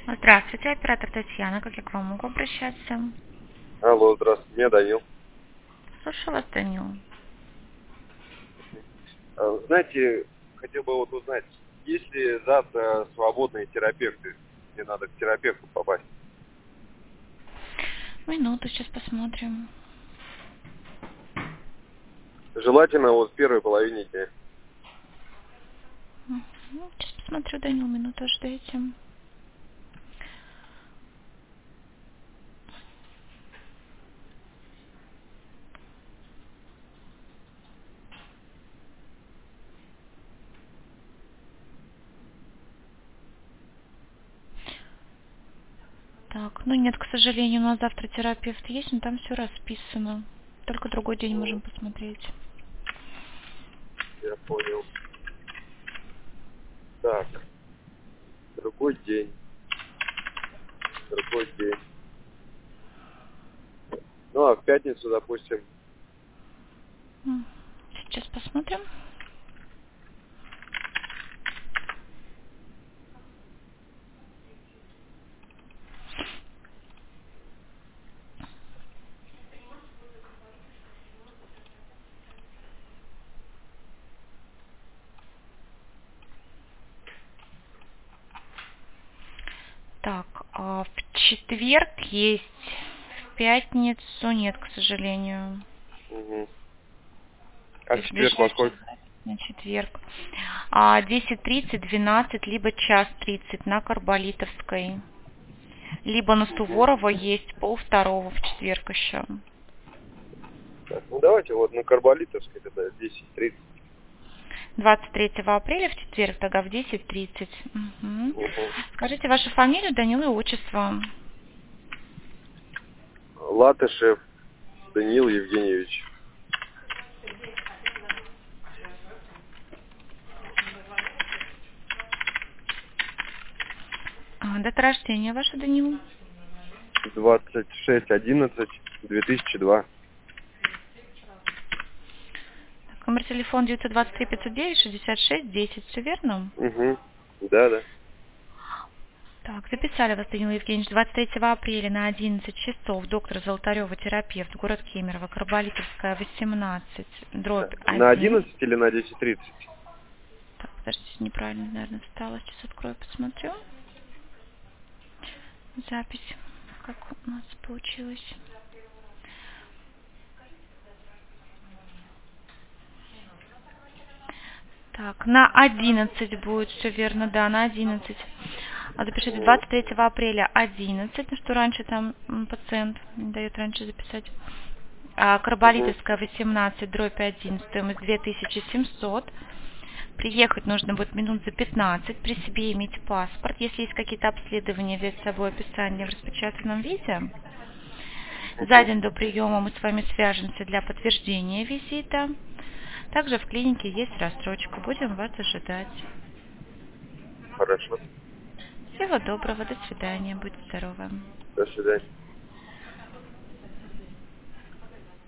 Здравствуйте, оператор Татьяна. Как я к вам могу обращаться? Алло, здравствуйте, меня Данил. Слушаю вас, Данил. Знаете, хотел бы вот узнать, есть ли завтра свободные терапевты? Мне надо к терапевту попасть. Минуту, сейчас посмотрим. Желательно вот в первой половине дня. Сейчас посмотрю, Данил, минуту ждите. Так, ну нет, к сожалению, у нас завтра терапевт есть, но там все расписано. Только другой день можем посмотреть. Я понял. Так, другой день. Другой день. Ну, а в пятницу, допустим. Сейчас посмотрим. Так, в четверг есть, в пятницу нет, к сожалению. Угу. То А в есть четверг во ближайший сколько? на четверг. 10:30, 12, либо 1:30 на Карболитовской. Либо на Угу. Суворова есть 1:30 в четверг еще. Так, ну давайте вот на Карболитовской тогда 10:30. 23 апреля в четверг, тогда в 10:30. Угу. Угу. Скажите вашу фамилию, Данила, и отчество. Латышев Даниил Евгеньевич. Дата рождения ваша, Данил. 26/11/2002. Номер телефона 923 509 66 10. Все верно? Угу. Да. Так, записали вас, Данила Евгеньевич, 23 апреля на 11 часов. Доктор Золотарева, терапевт, город Кемерово, Карболитовская, 18, дробь На 1. 11 или на 10:30? Так, подождите, неправильно, наверное, встала. Сейчас открою, посмотрю. Запись, как у нас получилось. Так, на 11 будет, все верно, да, на 11. Запишите 23 апреля 11, ну что раньше там пациент не дает раньше записать. Угу. Карболитовская, 18, дробь 1, стоимость 2700. Приехать нужно будет минут за 15, при себе иметь паспорт. Если есть какие-то обследования, взять с собой описание в распечатанном виде. За Угу. день до приема мы с вами свяжемся для подтверждения визита. Также в клинике есть рассрочка. Будем вас ожидать. Хорошо. Всего доброго. До свидания. Будьте здоровы. До свидания.